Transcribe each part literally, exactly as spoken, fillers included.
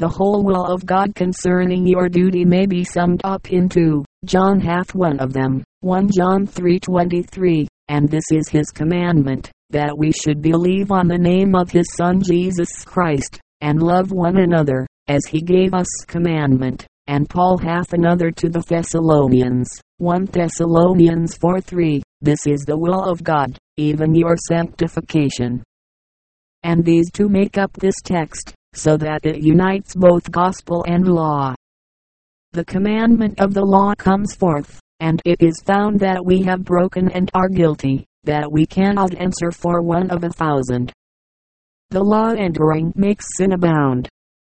The whole will of God concerning your duty may be summed up into, John hath one of them, First John three twenty-three, and this is his commandment, that we should believe on the name of his Son Jesus Christ, and love one another, as he gave us commandment. And Paul hath another to the Thessalonians, First Thessalonians four three, this is the will of God, even your sanctification. And these two make up this text, so that it unites both gospel and law. The commandment of the law comes forth, and it is found that we have broken and are guilty, that we cannot answer for one of a thousand. The law entering makes sin abound.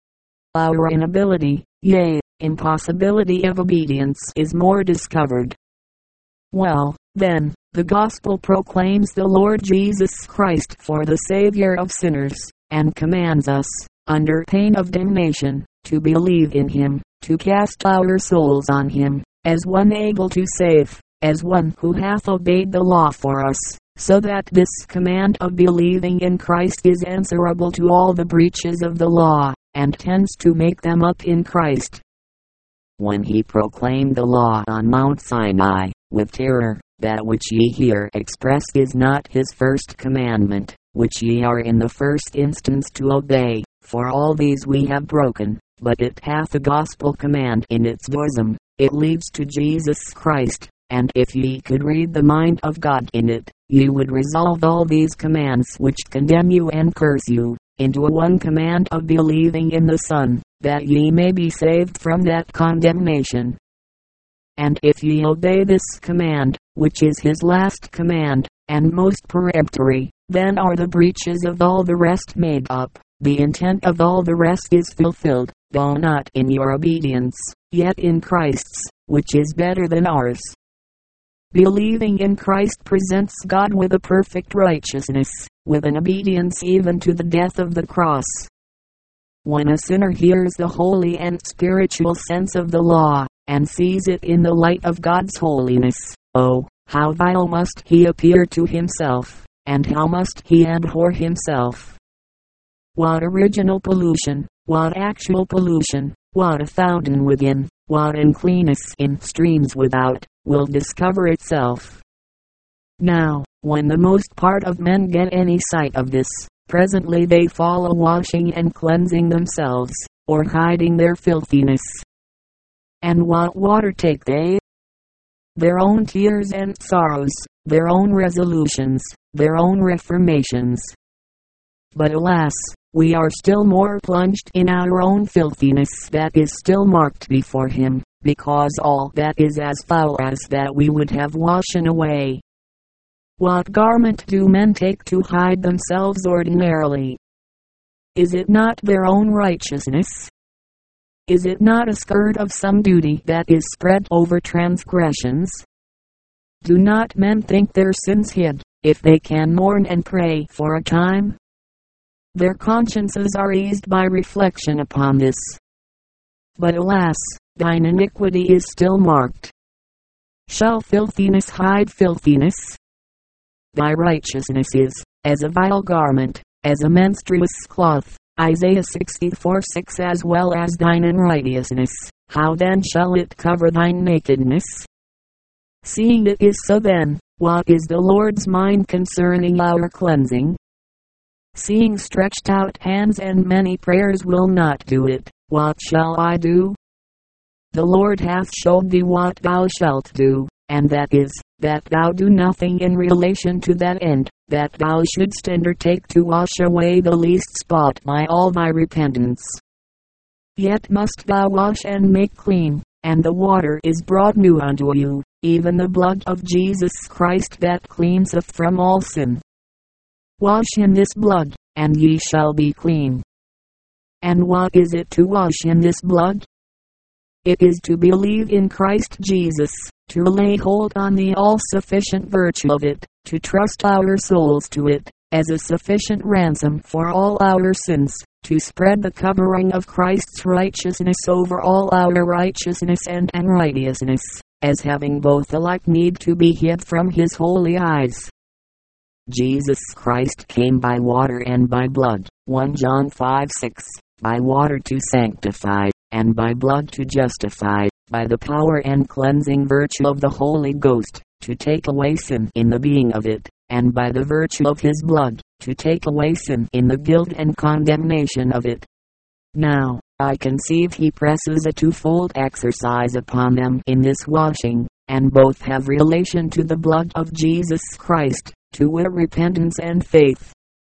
Our inability, yea, impossibility of obedience is more discovered. Well, then, the gospel proclaims the Lord Jesus Christ for the Savior of sinners, and commands us, under pain of damnation, to believe in him, to cast our souls on him, as one able to save, as one who hath obeyed the law for us, so that this command of believing in Christ is answerable to all the breaches of the law, and tends to make them up in Christ. When he proclaimed the law on Mount Sinai, with terror, that which ye hear expressed is not his first commandment, which ye are in the first instance to obey, for all these we have broken, but it hath a gospel command in its bosom, it leads to Jesus Christ, and if ye could read the mind of God in it, ye would resolve all these commands which condemn you and curse you, into a one command of believing in the Son, that ye may be saved from that condemnation. And if ye obey this command, which is his last command, and most peremptory, then are the breaches of all the rest made up, the intent of all the rest is fulfilled, though not in your obedience, yet in Christ's, which is better than ours. Believing in Christ presents God with a perfect righteousness, with an obedience even to the death of the cross. When a sinner hears the holy and spiritual sense of the law, and sees it in the light of God's holiness, oh, how vile must he appear to himself, and how must he abhor himself. What original pollution, what actual pollution, what a fountain within, what uncleanness in streams without, will discover itself. Now, when the most part of men get any sight of this, presently they fall a washing and cleansing themselves, or hiding their filthiness. And what water take they? Their own tears and sorrows, their own resolutions, their own reformations. But alas, we are still more plunged in our own filthiness that is still marked before him, because all that is as foul as that we would have washen away. What garment do men take to hide themselves ordinarily? Is it not their own righteousness? Is it not a skirt of some duty that is spread over transgressions? Do not men think their sins hid, if they can mourn and pray for a time? Their consciences are eased by reflection upon this. But alas, thine iniquity is still marked. Shall filthiness hide filthiness? Thy righteousness is, as a vile garment, as a menstruous cloth. Isaiah sixty-four six. As well as thine unrighteousness, how then shall it cover thine nakedness? Seeing it is so, then, what is the Lord's mind concerning our cleansing? Seeing stretched out hands and many prayers will not do it, what shall I do? The Lord hath showed thee what thou shalt do, and that is, that thou do nothing in relation to that end, that thou shouldst undertake to wash away the least spot by all thy repentance. Yet must thou wash and make clean, and the water is brought new unto you, even the blood of Jesus Christ that cleanseth from all sin. Wash in this blood, and ye shall be clean. And what is it to wash in this blood? It is to believe in Christ Jesus, to lay hold on the all-sufficient virtue of it, to trust our souls to it, as a sufficient ransom for all our sins, to spread the covering of Christ's righteousness over all our righteousness and unrighteousness, as having both alike need to be hid from his holy eyes. Jesus Christ came by water and by blood, First John five six, by water to sanctify, and by blood to justify, by the power and cleansing virtue of the Holy Ghost, to take away sin in the being of it, and by the virtue of his blood, to take away sin in the guilt and condemnation of it. Now, I conceive he presses a twofold exercise upon them in this washing, and both have relation to the blood of Jesus Christ, to wit repentance and faith.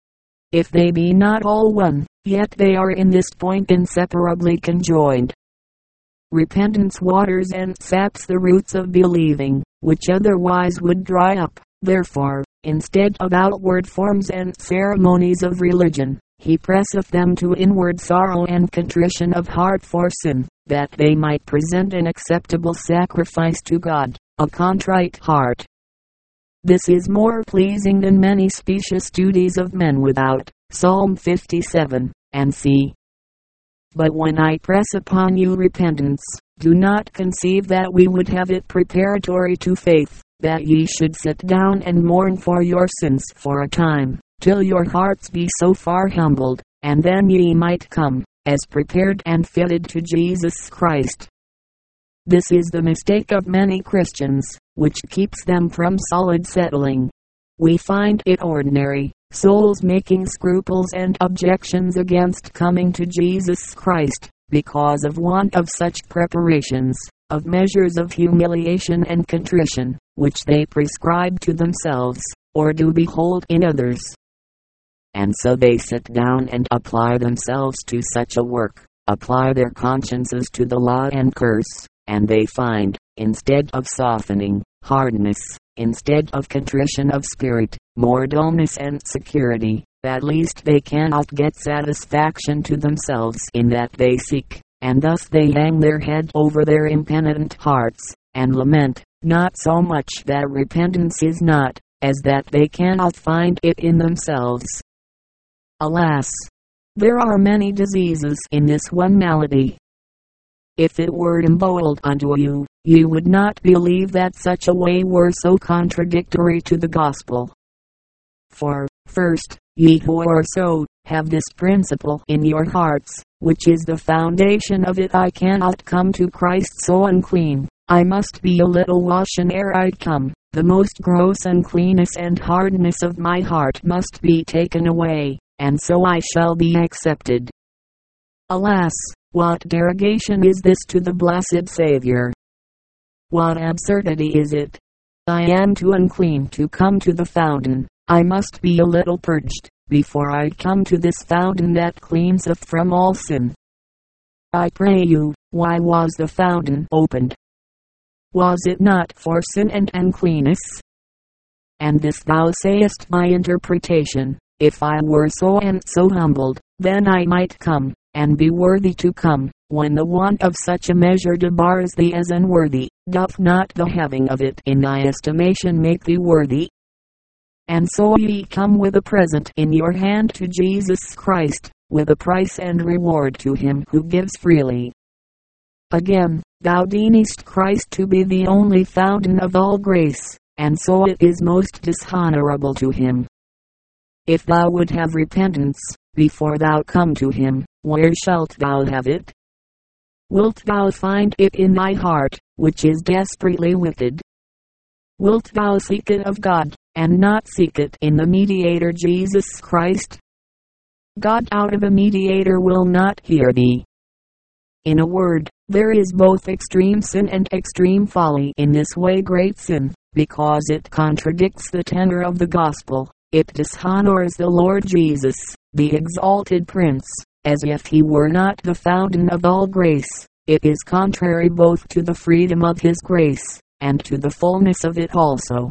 If they be not all one, yet they are in this point inseparably conjoined. Repentance waters and saps the roots of believing, which otherwise would dry up. Therefore, instead of outward forms and ceremonies of religion, he presseth them to inward sorrow and contrition of heart for sin, that they might present an acceptable sacrifice to God, a contrite heart. This is more pleasing than many specious duties of men without. Psalm fifty-seven, and c. But when I press upon you repentance, do not conceive that we would have it preparatory to faith, that ye should sit down and mourn for your sins for a time, till your hearts be so far humbled, and then ye might come, as prepared and fitted to Jesus Christ. This is the mistake of many Christians, which keeps them from solid settling. We find it ordinary, souls making scruples and objections against coming to Jesus Christ, because of want of such preparations, of measures of humiliation and contrition, which they prescribe to themselves, or do behold in others. And so they sit down and apply themselves to such a work, apply their consciences to the law and curse, and they find, instead of softening, hardness, instead of contrition of spirit, more dullness and security. At least they cannot get satisfaction to themselves in that they seek, and thus they hang their head over their impenitent hearts, and lament, not so much that repentance is not, as that they cannot find it in themselves. Alas! There are many diseases in this one malady. If it were emboweled unto you, ye would not believe that such a way were so contradictory to the gospel. For, first, ye who are so, have this principle in your hearts, which is the foundation of it: I cannot come to Christ so unclean, I must be a little washen ere I come, the most gross uncleanness and hardness of my heart must be taken away, and so I shall be accepted. Alas! What derogation is this to the blessed Savior? What absurdity is it? I am too unclean to come to the fountain, I must be a little purged, before I come to this fountain that cleanseth from all sin. I pray you, why was the fountain opened? Was it not for sin and uncleanness? And this thou sayest my interpretation: if I were so and so humbled, then I might come, and be worthy to come, when the want of such a measure debars thee as unworthy. Doth not the having of it in thy estimation make thee worthy? And so ye come with a present in your hand to Jesus Christ, with a price and reward to him who gives freely. Again, thou deemest Christ to be the only fountain of all grace, and so it is most dishonorable to him. If thou would have repentance, before thou come to him, where shalt thou have it? Wilt thou find it in thy heart, which is desperately wicked? Wilt thou seek it of God, and not seek it in the mediator Jesus Christ? God out of a mediator will not hear thee. In a word, there is both extreme sin and extreme folly in this way: great sin, because it contradicts the tenor of the gospel. It dishonors the Lord Jesus, the exalted Prince, as if he were not the fountain of all grace. It is contrary both to the freedom of his grace, and to the fullness of it also.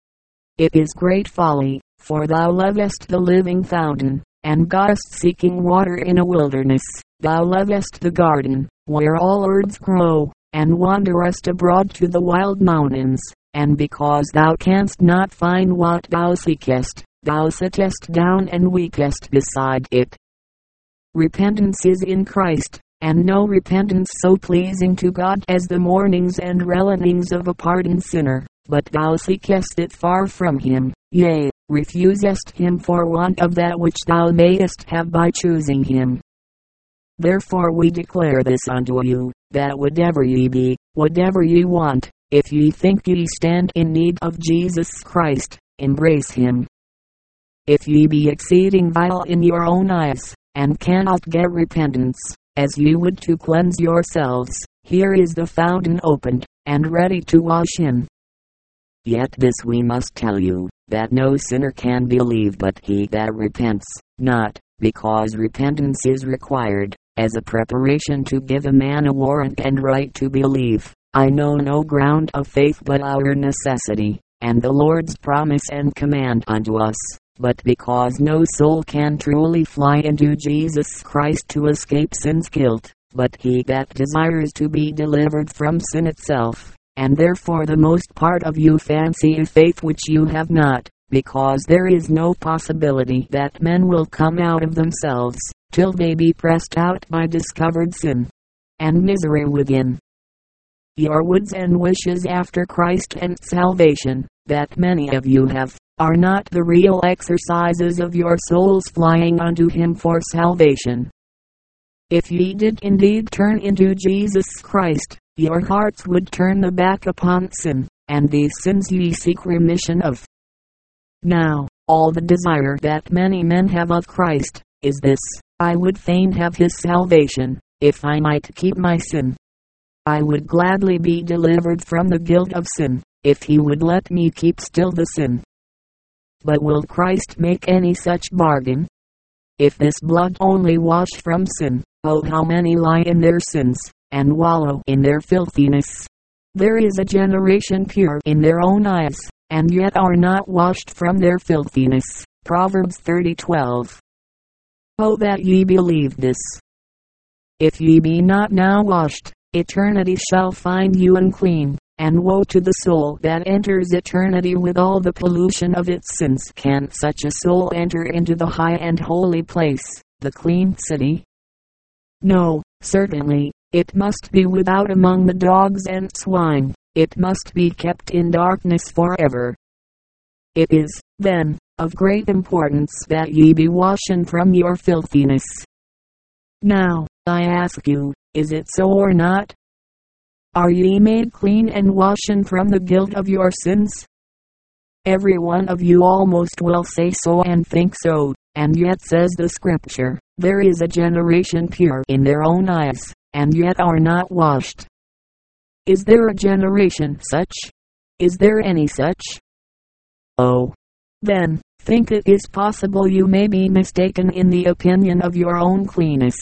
It is great folly, for thou lovest the living fountain, and goest seeking water in a wilderness. Thou lovest the garden, where all herbs grow, and wanderest abroad to the wild mountains, and because thou canst not find what thou seekest, thou sittest down and weepest beside it. Repentance is in Christ, and no repentance so pleasing to God as the mournings and relentings of a pardoned sinner, but thou seekest it far from him, yea, refusest him for want of that which thou mayest have by choosing him. Therefore we declare this unto you, that whatever ye be, whatever ye want, if ye think ye stand in need of Jesus Christ, embrace him. If ye be exceeding vile in your own eyes, and cannot get repentance, as ye would to cleanse yourselves, here is the fountain opened, and ready to wash in. Yet this we must tell you, that no sinner can believe but he that repents not, because repentance is required, as a preparation to give a man a warrant and right to believe. I know no ground of faith but our necessity, and the Lord's promise and command unto us. But because no soul can truly fly into Jesus Christ to escape sin's guilt, but he that desires to be delivered from sin itself, and therefore the most part of you fancy a faith which you have not, because there is no possibility that men will come out of themselves, till they be pressed out by discovered sin and misery within. Your woods and wishes after Christ and salvation, that many of you have, are not the real exercises of your souls flying unto him for salvation. If ye did indeed turn into Jesus Christ, your hearts would turn the back upon sin, and these sins ye seek remission of. Now, all the desire that many men have of Christ, is this: I would fain have his salvation, if I might keep my sin. I would gladly be delivered from the guilt of sin, if he would let me keep still the sin. But will Christ make any such bargain? If this blood only wash from sin, oh how many lie in their sins, and wallow in their filthiness. There is a generation pure in their own eyes, and yet are not washed from their filthiness. Proverbs thirty twelve. Oh that ye believe this! If ye be not now washed, eternity shall find you unclean, and woe to the soul that enters eternity with all the pollution of its sins. Can such a soul enter into the high and holy place, the clean city? No, certainly, it must be without among the dogs and swine, it must be kept in darkness forever. It is, then, of great importance that ye be washen from your filthiness. Now, I ask you, is it so or not? Are ye made clean and washen from the guilt of your sins? Every one of you almost will say so and think so, and yet says the Scripture, there is a generation pure in their own eyes, and yet are not washed. Is there a generation such? Is there any such? Oh, then, think it is possible you may be mistaken in the opinion of your own cleanness.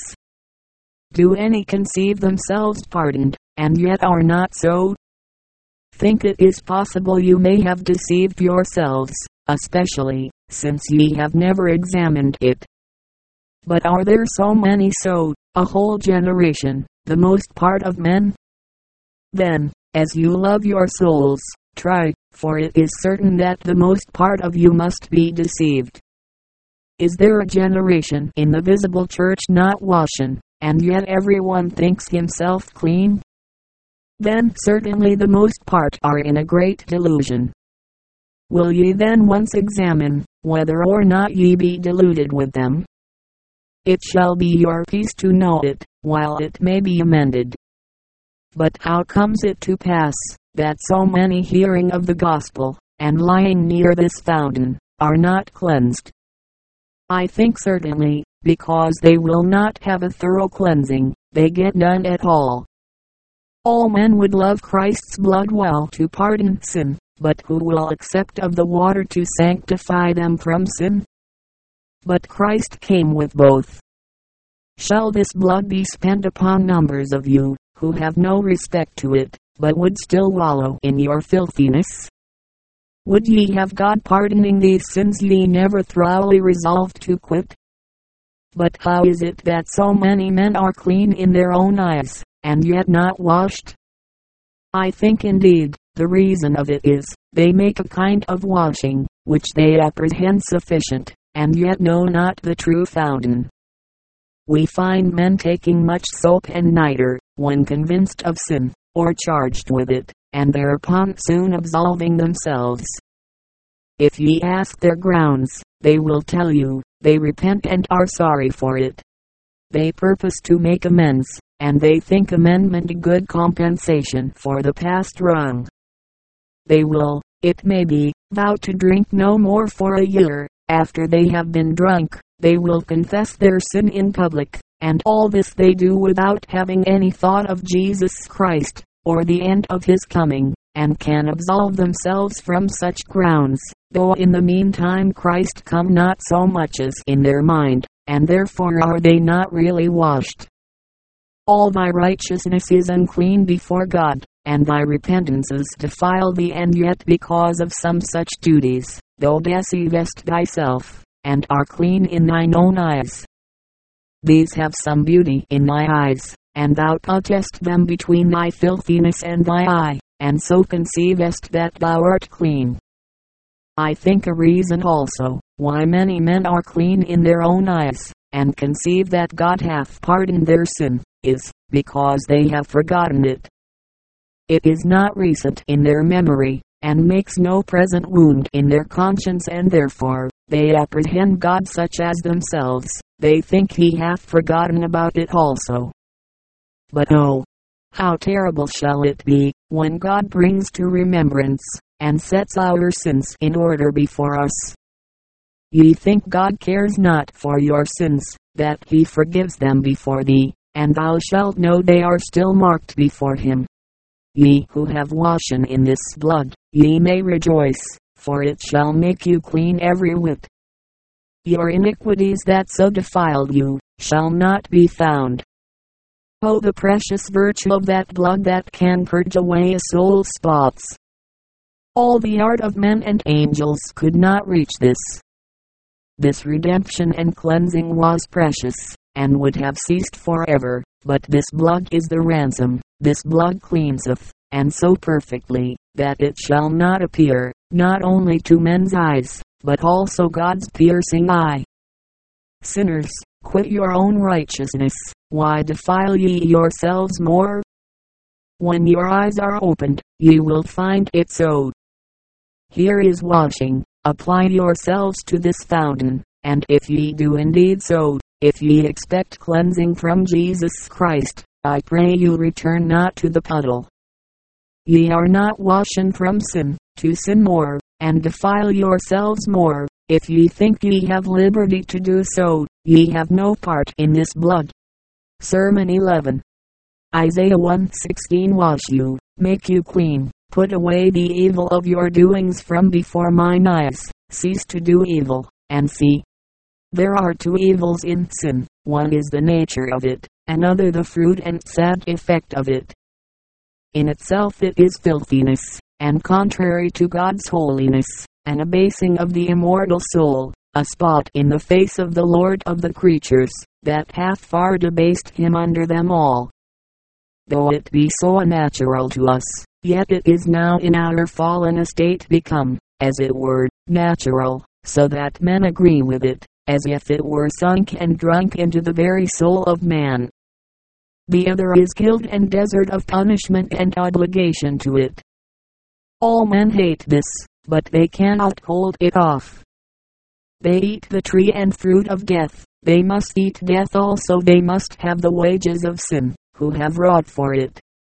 Do any conceive themselves pardoned, and yet are not so? Think it is possible you may have deceived yourselves, especially, since ye have never examined it. But are there so many so, a whole generation, the most part of men? Then, as you love your souls, try, for it is certain that the most part of you must be deceived. Is there a generation in the visible church not washen, and yet everyone thinks himself clean? Then certainly the most part are in a great delusion. Will ye then once examine, whether or not ye be deluded with them? It shall be your peace to know it, while it may be amended. But how comes it to pass, that so many hearing of the gospel, and lying near this fountain, are not cleansed? I think certainly, because they will not have a thorough cleansing, they get none at all. All men would love Christ's blood well to pardon sin, but who will accept of the water to sanctify them from sin? But Christ came with both. Shall this blood be spent upon numbers of you, who have no respect to it, but would still wallow in your filthiness? Would ye have God pardoning these sins ye never thoroughly resolved to quit? But how is it that so many men are clean in their own eyes, and yet not washed? I think indeed, the reason of it is, they make a kind of washing, which they apprehend sufficient, and yet know not the true fountain. We find men taking much soap and nitre, when convinced of sin, or charged with it, and thereupon soon absolving themselves. If ye ask their grounds, they will tell you, they repent and are sorry for it. they purpose to make amends, and they think amendment a good compensation for the past wrong. They will, it may be, vow to drink no more for a year. After they have been drunk, they will confess their sin in public, and all this they do without having any thought of Jesus Christ, or the end of his coming, and can absolve themselves from such grounds, though in the meantime Christ come not so much as in their mind, and therefore are they not really washed. All thy righteousness is unclean before God, and thy repentances defile thee, and yet because of some such duties, thou deceivest thyself, and are clean in thine own eyes. These have some beauty in thy eyes, and thou puttest them between thy filthiness and thy eye, and so conceivest that thou art clean. I think a reason also, why many men are clean in their own eyes, and conceive that God hath pardoned their sin, is, because they have forgotten it. It is not recent in their memory, and makes no present wound in their conscience, and therefore, they apprehend God such as themselves, they think he hath forgotten about it also. But oh, how terrible shall it be, when God brings to remembrance, and sets our sins in order before us. Ye think God cares not for your sins, that he forgives them before thee, and thou shalt know they are still marked before him. Ye who have washen in this blood, ye may rejoice, for it shall make you clean every whit. Your iniquities that so defiled you, shall not be found. Oh, the precious virtue of that blood that can purge away a soul's spots! All the art of men and angels could not reach this. This redemption and cleansing was precious, and would have ceased forever, but this blood is the ransom. This blood cleanseth, and so perfectly, that it shall not appear, not only to men's eyes, but also God's piercing eye. Sinners, quit your own righteousness, why defile ye yourselves more? When your eyes are opened, ye will find it so. Here is washing, apply yourselves to this fountain, and if ye do indeed so, if ye expect cleansing from Jesus Christ, I pray you return not to the puddle. Ye are not washen from sin, to sin more, and defile yourselves more. If ye think ye have liberty to do so, ye have no part in this blood. Sermon eleven. Isaiah one sixteen. Wash you, make you clean, put away the evil of your doings from before mine eyes, cease to do evil, and see. There are two evils in sin, one is the nature of it, another the fruit and sad effect of it. In itself it is filthiness, and contrary to God's holiness, an abasing of the immortal soul, a spot in the face of the Lord of the creatures, that hath far debased him under them all. Though it be so unnatural to us, yet it is now in our fallen estate become, as it were, natural, so that men agree with it, as if it were sunk and drunk into the very soul of man. The other is guilt and desert of punishment and obligation to it. All men hate this, but they cannot hold it off. They eat the tree and fruit of death, they must eat death also, they must have the wages of sin, who have wrought for it.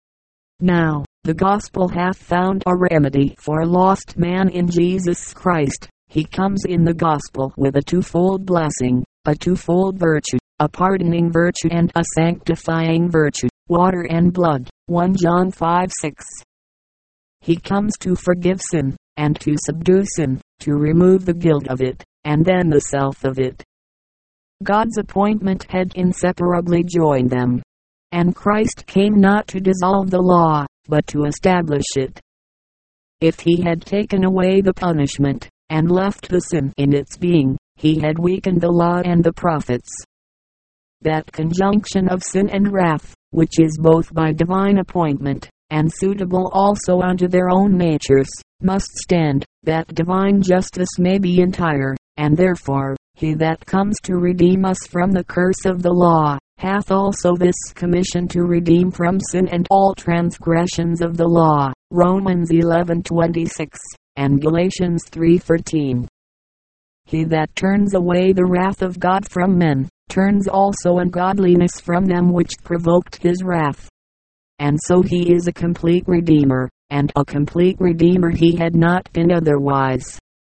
Now, the gospel hath found a remedy for a lost man in Jesus Christ. He comes in the gospel with a twofold blessing, a twofold virtue, a pardoning virtue and a sanctifying virtue, water and blood. First John five six. He comes to forgive sin, and to subdue sin, to remove the guilt of it, and then the self of it. God's appointment had inseparably joined them. And Christ came not to dissolve the law, but to establish it. If he had taken away the punishment, and left the sin in its being, he had weakened the law and the prophets. That conjunction of sin and wrath, which is both by divine appointment, and suitable also unto their own natures, must stand, that divine justice may be entire, and therefore, he that comes to redeem us from the curse of the law, hath also this commission to redeem from sin and all transgressions of the law. Romans eleven twenty-six, and Galatians three thirteen. He that turns away the wrath of God from men, turns also ungodliness from them which provoked his wrath. And so he is a complete Redeemer, and a complete Redeemer he had not been otherwise.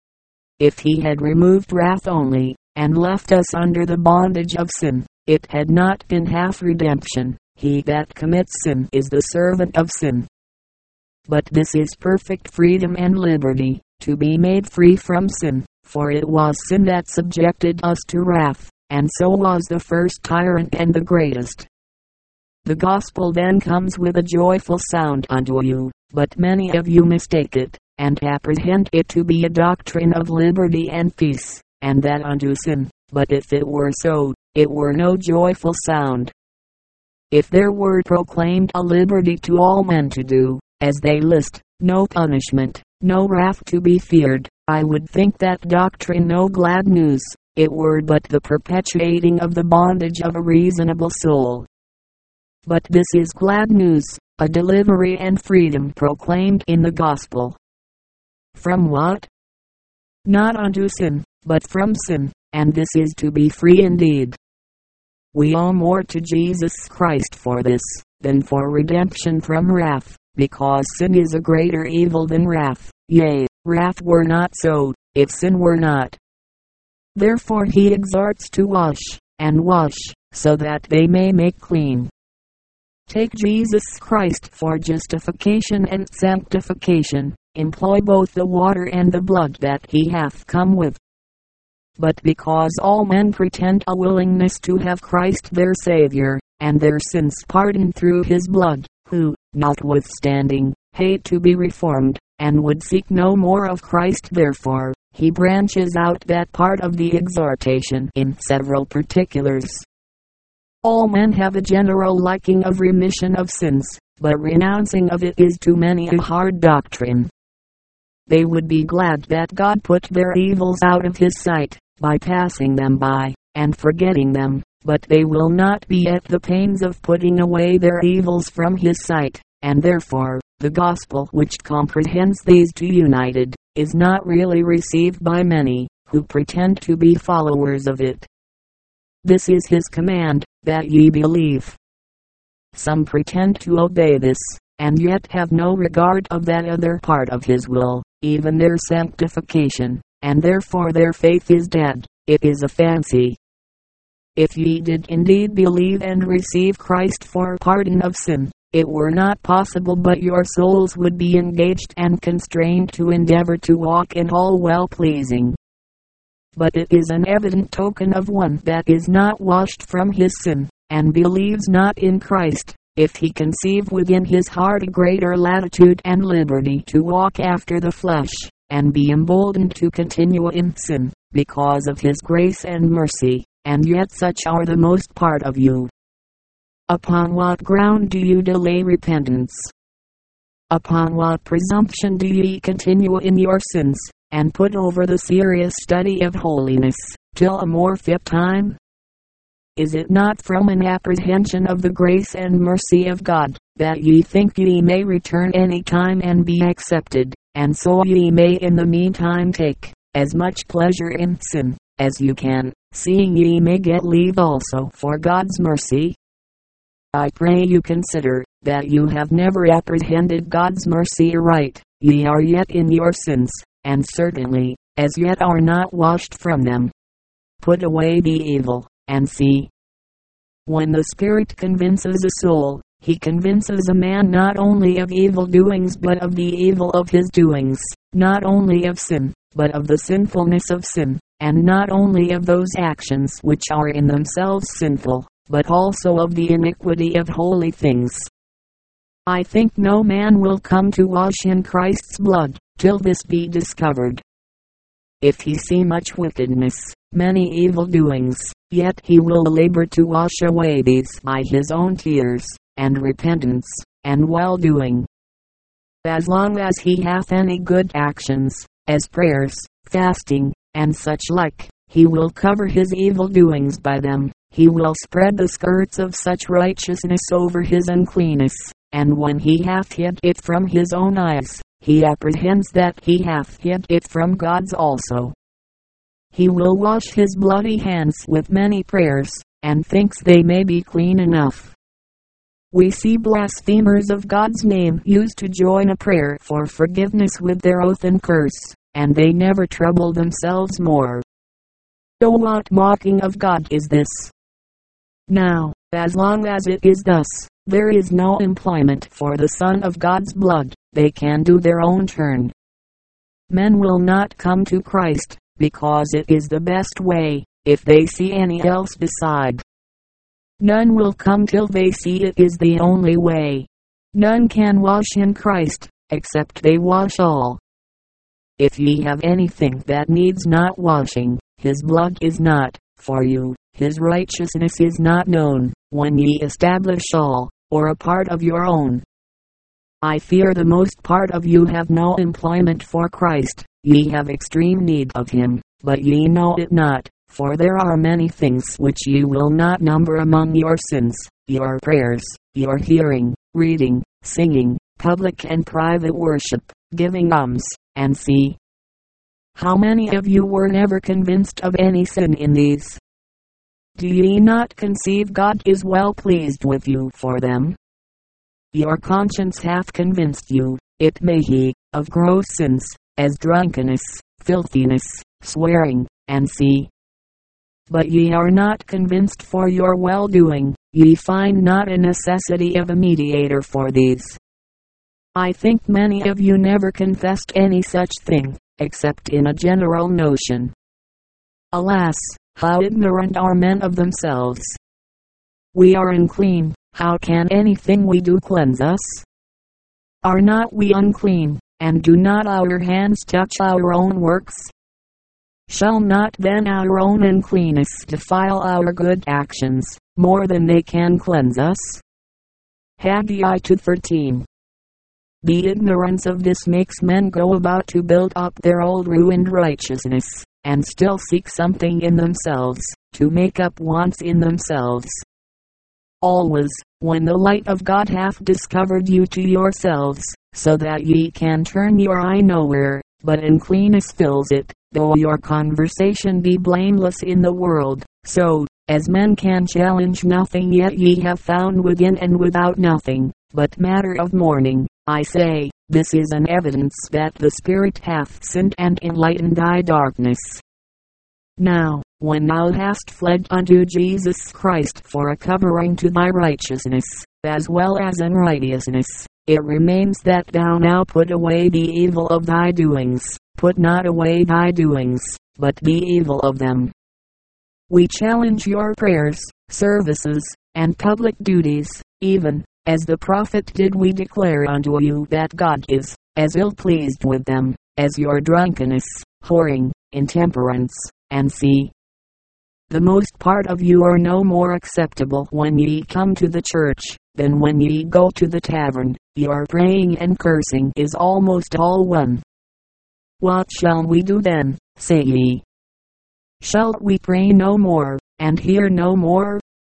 If he had removed wrath only, and left us under the bondage of sin, it had not been half redemption. He that commits sin is the servant of sin. But this is perfect freedom and liberty, to be made free from sin, for it was sin that subjected us to wrath, and so was the first tyrant and the greatest. The gospel then comes with a joyful sound unto you, but many of you mistake it, and apprehend it to be a doctrine of liberty and peace, and that unto sin. But if it were so, it were no joyful sound. If there were proclaimed a liberty to all men to do as they list, no punishment, no wrath to be feared, I would think that doctrine no glad news. It were but the perpetuating of the bondage of a reasonable soul. But this is glad news, a delivery and freedom proclaimed in the gospel. From what? Not unto sin, but from sin, and this is to be free indeed. We owe more to Jesus Christ for this, than for redemption from wrath, because sin is a greater evil than wrath. Yea, wrath were not so, if sin were not. Therefore he exhorts to wash, and wash, so that they may make clean. Take Jesus Christ for justification and sanctification, employ both the water and the blood that he hath come with. But because all men pretend a willingness to have Christ their Savior, and their sins pardoned through his blood, who, notwithstanding, hate to be reformed, and would seek no more of Christ, therefore, he branches out that part of the exhortation in several particulars. All men have a general liking of remission of sins, but renouncing of it is to many a hard doctrine. They would be glad that God put their evils out of his sight, by passing them by, and forgetting them, but they will not be at the pains of putting away their evils from his sight, and therefore, the gospel which comprehends these two united, is not really received by many, who pretend to be followers of it. This is his command, that ye believe. Some pretend to obey this, and yet have no regard of that other part of his will, even their sanctification, and therefore their faith is dead. It is a fancy. If ye did indeed believe and receive Christ for pardon of sin, it were not possible but your souls would be engaged and constrained to endeavor to walk in all well-pleasing. But it is an evident token of one that is not washed from his sin, and believes not in Christ, if he conceive within his heart a greater latitude and liberty to walk after the flesh, and be emboldened to continue in sin, because of his grace and mercy, and yet such are the most part of you. Upon what ground do you delay repentance? Upon what presumption do ye continue in your sins, and put over the serious study of holiness, till a more fit time? Is it not from an apprehension of the grace and mercy of God, that ye think ye may return any time and be accepted, and so ye may in the meantime take as much pleasure in sin as you can, seeing ye may get leave also for God's mercy? I pray you consider, that you have never apprehended God's mercy aright. Ye are yet in your sins, and certainly, as yet are not washed from them. Put away the evil, and see. When the Spirit convinces a soul, he convinces a man not only of evil doings but of the evil of his doings, not only of sin, but of the sinfulness of sin, and not only of those actions which are in themselves sinful, but also of the iniquity of holy things. I think no man will come to wash in Christ's blood, till this be discovered. If he see much wickedness, many evil doings, yet he will labor to wash away these by his own tears, and repentance, and well-doing. As long as he hath any good actions, as prayers, fasting, and such like, he will cover his evil doings by them. He will spread the skirts of such righteousness over his uncleanness, and when he hath hid it from his own eyes, he apprehends that he hath hid it from God's also. he will wash his bloody hands with many prayers, and thinks they may be clean enough. We see blasphemers of God's name used to join a prayer for forgiveness with their oath and curse, and they never trouble themselves more. So what mocking of God is this? Now, as long as it is thus, there is no employment for the Son of God's blood. They can do their own turn. Men will not come to Christ, because it is the best way, if they see any else beside. None will come till they see it is the only way. None can wash in Christ, except they wash all. If ye have anything that needs not washing, his blood is not for you, his righteousness is not known, when ye establish all, or a part of your own. I fear the most part of you have no employment for Christ. Ye have extreme need of him, but ye know it not. For there are many things which ye will not number among your sins, your prayers, your hearing, reading, singing, public and private worship, giving alms, and see. How many of you were never convinced of any sin in these? Do ye not conceive God is well pleased with you for them? Your conscience hath convinced you, it may be, of gross sins, as drunkenness, filthiness, swearing, and see. But ye are not convinced for your well-doing, ye find not a necessity of a mediator for these. I think many of you never confessed any such thing, except in a general notion. Alas, how ignorant are men of themselves! We are unclean, how can anything we do cleanse us? Are not we unclean, and do not our hands touch our own works? Shall not then our own uncleanness defile our good actions, more than they can cleanse us? Haggai two thirteen. The ignorance of this makes men go about to build up their old ruined righteousness, and still seek something in themselves, to make up wants in themselves. Always, when the light of God hath discovered you to yourselves, so that ye can turn your eye nowhere, but uncleanness fills it, though your conversation be blameless in the world, so, as men can challenge nothing, yet ye have found within and without nothing, but matter of mourning. I say, this is an evidence that the Spirit hath sinned and enlightened thy darkness. Now, when thou hast fled unto Jesus Christ for a covering to thy righteousness, as well as unrighteousness, it remains that thou now put away the evil of thy doings. Put not away thy doings, but the evil of them. We challenge your prayers, services, and public duties, even, as the prophet did we declare unto you that God is, as ill pleased with them, as your drunkenness, whoring, intemperance, and see. The most part of you are no more acceptable when ye come to the church, than when ye go to the tavern. Your praying and cursing is almost all one. What shall we do then, say ye? Shall we pray no more, and hear no more?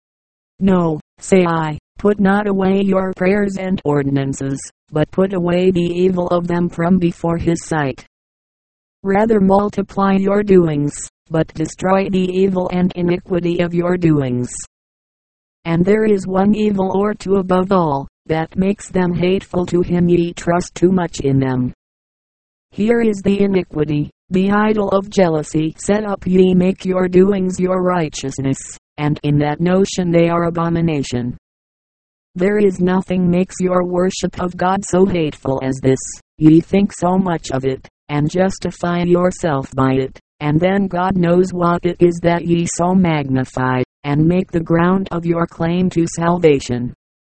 No, say I, put not away your prayers and ordinances, but put away the evil of them from before his sight. Rather multiply your doings, but destroy the evil and iniquity of your doings. And there is one evil or two above all, that makes them hateful to him ye trust too much in them. Here is the iniquity, the idol of jealousy set up ye make your doings your righteousness, and in that notion they are abomination. There is nothing makes your worship of God so hateful as this, ye think so much of it, and justify yourself by it, and then God knows what it is that ye so magnify, and make the ground of your claim to salvation.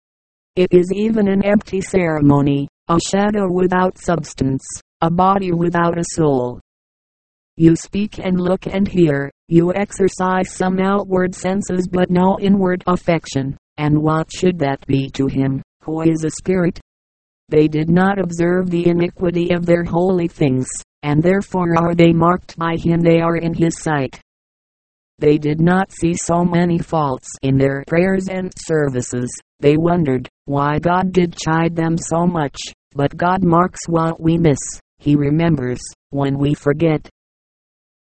It is even an empty ceremony, a shadow without substance, a body without a soul. You speak and look and hear, you exercise some outward senses but no inward affection, and what should that be to him, who is a spirit? They did not observe the iniquity of their holy things, and therefore are they marked by him they are in his sight. They did not see so many faults in their prayers and services, they wondered, why God did chide them so much, but God marks what we miss, he remembers, when we forget.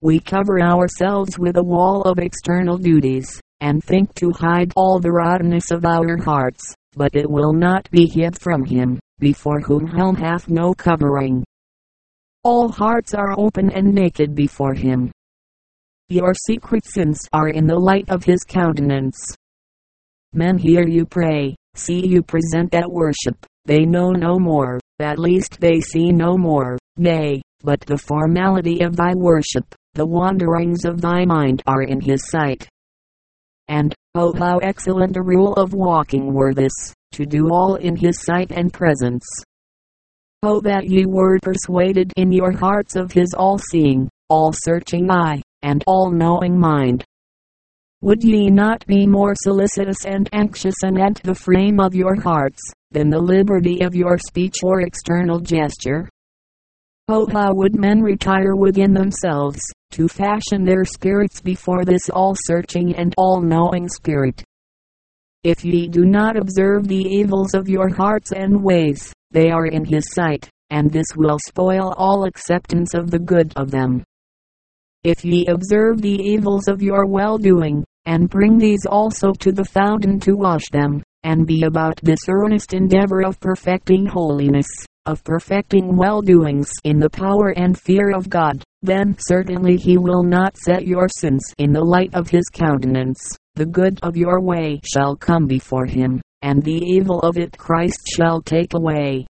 we cover ourselves with a wall of external duties, and think to hide all the rottenness of our hearts, but it will not be hid from him, before whom hell hath no covering. All hearts are open and naked before him. Your secret sins are in the light of his countenance. Men hear you pray, see you present at worship, they know no more, at least they see no more, nay, but the formality of thy worship, the wanderings of thy mind are in his sight. And, oh how excellent a rule of walking were this, to do all in his sight and presence. Oh that ye were persuaded in your hearts of his all-seeing, all-searching eye, and all-knowing mind. Would ye not be more solicitous and anxious anent the frame of your hearts, than the liberty of your speech or external gesture? Oh how would men retire within themselves, to fashion their spirits before this all-searching and all-knowing Spirit. If ye do not observe the evils of your hearts and ways, they are in his sight, and this will spoil all acceptance of the good of them. If ye observe the evils of your well-doing, and bring these also to the fountain to wash them, and be about this earnest endeavor of perfecting holiness, of perfecting well-doings in the power and fear of God, then certainly he will not set your sins in the light of his countenance. The good of your way shall come before him, and the evil of it Christ shall take away.